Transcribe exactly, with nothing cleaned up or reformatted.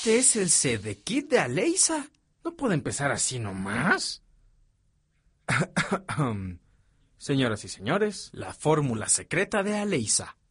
Este es el CD Kit de Aleiza. No puede empezar así nomás. Señoras y señores, la fórmula secreta de Aleiza.